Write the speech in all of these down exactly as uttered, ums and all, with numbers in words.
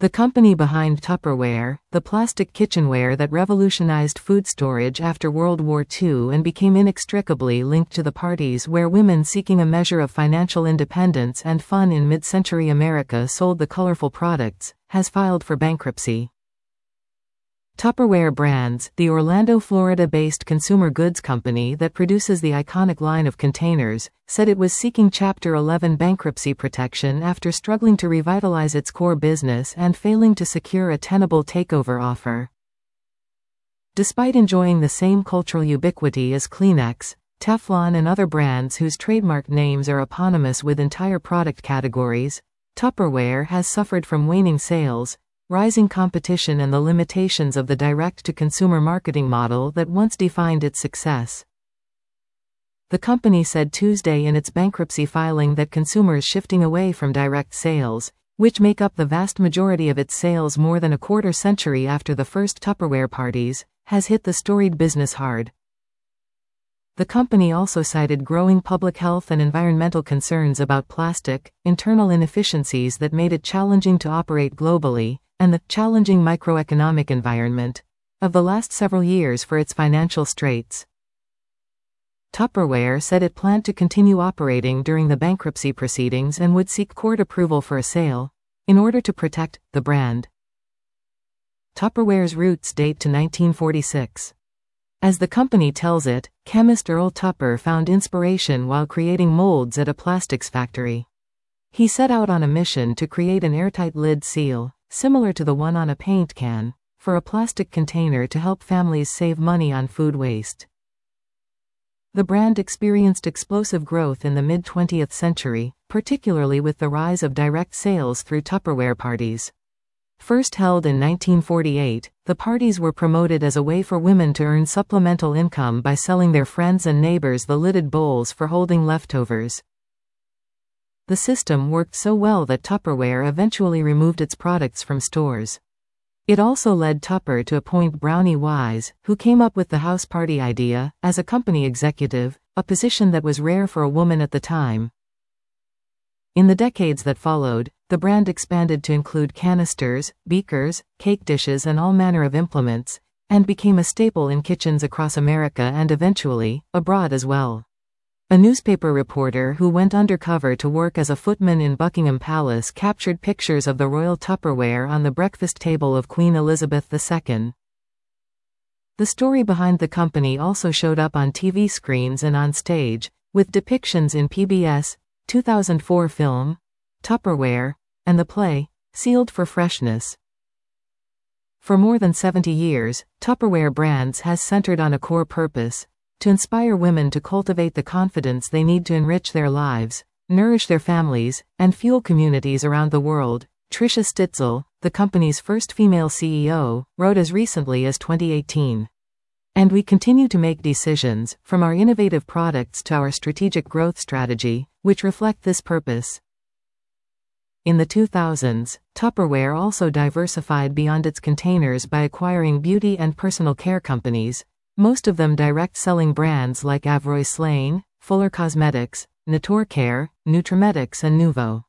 The company behind Tupperware, the plastic kitchenware that revolutionized food storage after World War Two and became inextricably linked to the parties where women seeking a measure of financial independence and fun in mid-century America sold the colorful products, has filed for bankruptcy. Tupperware Brands, the Orlando, Florida-based consumer goods company that produces the iconic line of containers, said it was seeking Chapter eleven bankruptcy protection after struggling to revitalize its core business and failing to secure a tenable takeover offer. Despite enjoying the same cultural ubiquity as Kleenex, Teflon and other brands whose trademark names are eponymous with entire product categories, Tupperware has suffered from waning sales, rising competition and the limitations of the direct-to-consumer marketing model that once defined its success. The company said Tuesday in its bankruptcy filing that consumers shifting away from direct sales, which make up the vast majority of its sales more than a quarter century after the first Tupperware parties, has hit the storied business hard. The company also cited growing public health and environmental concerns about plastic, internal inefficiencies that made it challenging to operate globally, and the challenging microeconomic environment of the last several years for its financial straits. Tupperware said it planned to continue operating during the bankruptcy proceedings and would seek court approval for a sale, in order to protect the brand. Tupperware's roots date to nineteen forty-six. As the company tells it, chemist Earl Tupper found inspiration while creating molds at a plastics factory. He set out on a mission to create an airtight lid seal, similar to the one on a paint can, for a plastic container to help families save money on food waste. The brand experienced explosive growth in the mid-twentieth century, particularly with the rise of direct sales through Tupperware parties. First held in nineteen forty-eight, the parties were promoted as a way for women to earn supplemental income by selling their friends and neighbors the lidded bowls for holding leftovers. The system worked so well that Tupperware eventually removed its products from stores. It also led Tupper to appoint Brownie Wise, who came up with the house party idea, as a company executive, a position that was rare for a woman at the time. In the decades that followed, the brand expanded to include canisters, beakers, cake dishes and all manner of implements, and became a staple in kitchens across America and eventually, abroad as well. A newspaper reporter who went undercover to work as a footman in Buckingham Palace captured pictures of the royal Tupperware on the breakfast table of Queen Elizabeth the Second. The story behind the company also showed up on T V screens and on stage, with depictions in P B S two thousand four film, Tupperware, and the play, Sealed for Freshness. For more than seventy years, Tupperware Brands has centered on a core purpose: to inspire women to cultivate the confidence they need to enrich their lives, nourish their families, and fuel communities around the world. Tricia Stitzel, the company's first female C E O, wrote as recently as twenty eighteen. And we continue to make decisions, from our innovative products to our strategic growth strategy, which reflect this purpose. In the two thousands, Tupperware also diversified beyond its containers by acquiring beauty and personal care companies, most of them direct-selling brands like Avroy Slane, Fuller Cosmetics, Naturcare, Nutrimetics and Nuvo.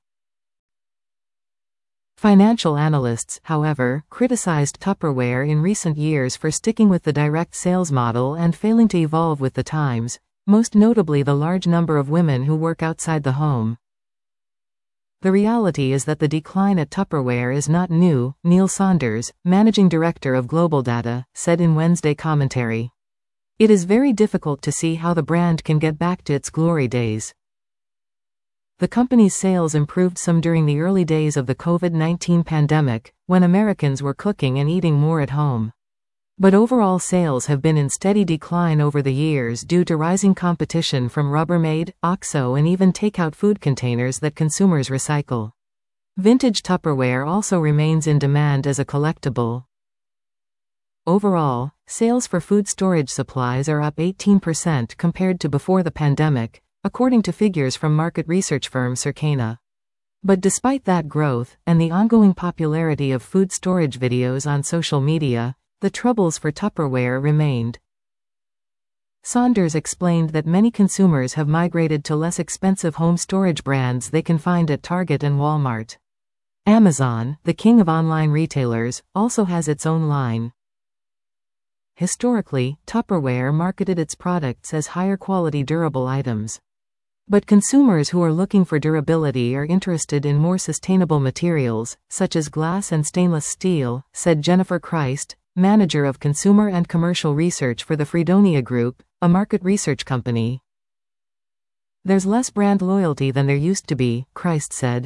Financial analysts, however, criticized Tupperware in recent years for sticking with the direct sales model and failing to evolve with the times, most notably the large number of women who work outside the home. The reality is that the decline at Tupperware is not new, Neil Saunders, managing director of Global Data, said in Wednesday commentary. It is very difficult to see how the brand can get back to its glory days. The company's sales improved some during the early days of the COVID nineteen pandemic, when Americans were cooking and eating more at home. But overall sales have been in steady decline over the years due to rising competition from Rubbermaid, OXO and even takeout food containers that consumers recycle. Vintage Tupperware also remains in demand as a collectible. Overall, sales for food storage supplies are up eighteen percent compared to before the pandemic, according to figures from market research firm Circana. But despite that growth, and the ongoing popularity of food storage videos on social media, the troubles for Tupperware remained. Saunders explained that many consumers have migrated to less expensive home storage brands they can find at Target and Walmart. Amazon, the king of online retailers, also has its own line. Historically, Tupperware marketed its products as higher-quality durable items. But consumers who are looking for durability are interested in more sustainable materials, such as glass and stainless steel, said Jennifer Christ, manager of consumer and commercial research for the Freedonia Group, a market research company. There's less brand loyalty than there used to be, Christ said.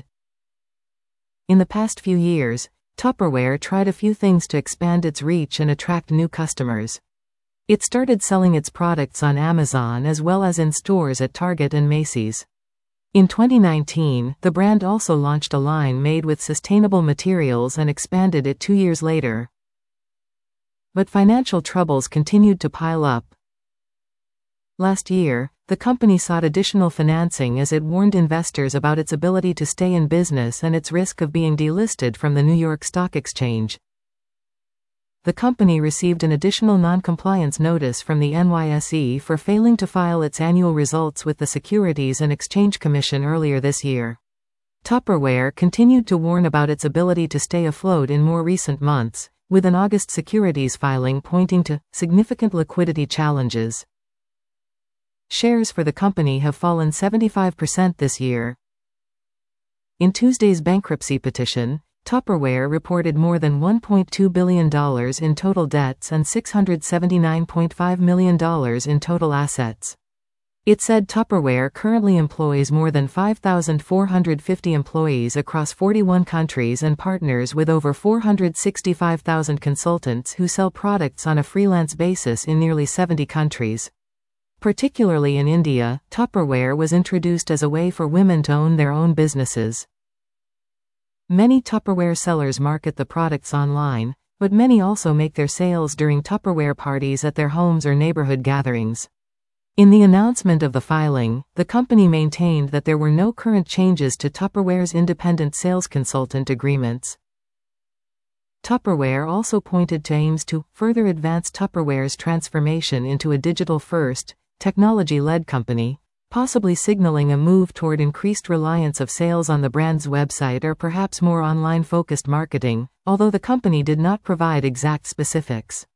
In the past few years, Tupperware tried a few things to expand its reach and attract new customers. It started selling its products on Amazon as well as in stores at Target and Macy's. In twenty nineteen, the brand also launched a line made with sustainable materials and expanded it two years later. But financial troubles continued to pile up. Last year, the company sought additional financing as it warned investors about its ability to stay in business and its risk of being delisted from the New York Stock Exchange. The company received an additional non-compliance notice from the N Y S E for failing to file its annual results with the Securities and Exchange Commission earlier this year. Tupperware continued to warn about its ability to stay afloat in more recent months, with an August securities filing pointing to significant liquidity challenges. Shares for the company have fallen seventy-five percent this year. In Tuesday's bankruptcy petition, Tupperware reported more than one point two billion dollars in total debts and six hundred seventy-nine point five million dollars in total assets. It said Tupperware currently employs more than five thousand four hundred fifty employees across forty-one countries and partners with over four hundred sixty-five thousand consultants who sell products on a freelance basis in nearly seventy countries. Particularly in India, Tupperware was introduced as a way for women to own their own businesses. Many Tupperware sellers market the products online, but many also make their sales during Tupperware parties at their homes or neighborhood gatherings. In the announcement of the filing, the company maintained that there were no current changes to Tupperware's independent sales consultant agreements. Tupperware also pointed to aims to further advance Tupperware's transformation into a digital-first, technology-led company, possibly signaling a move toward increased reliance of sales on the brand's website or perhaps more online-focused marketing, although the company did not provide exact specifics.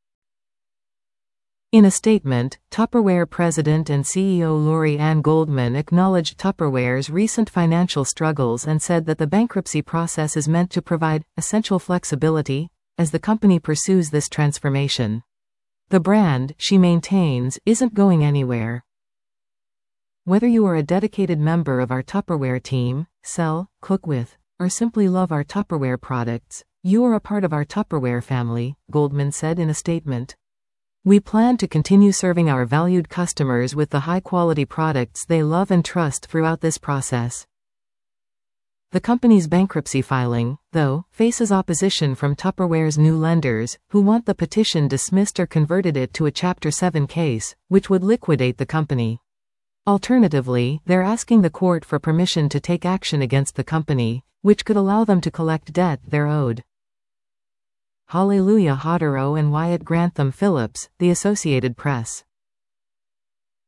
In a statement, Tupperware President and C E O Lori Ann Goldman acknowledged Tupperware's recent financial struggles and said that the bankruptcy process is meant to provide essential flexibility as the company pursues this transformation. The brand, she maintains, isn't going anywhere. Whether you are a dedicated member of our Tupperware team, sell, cook with, or simply love our Tupperware products, you are a part of our Tupperware family, Goldman said in a statement. We plan to continue serving our valued customers with the high-quality products they love and trust throughout this process. The company's bankruptcy filing, though, faces opposition from Tupperware's new lenders, who want the petition dismissed or converted it to a Chapter seven case, which would liquidate the company. Alternatively, they're asking the court for permission to take action against the company, which could allow them to collect debt they're owed. Hallelujah Hodero and Wyatt Grantham Phillips, The Associated Press.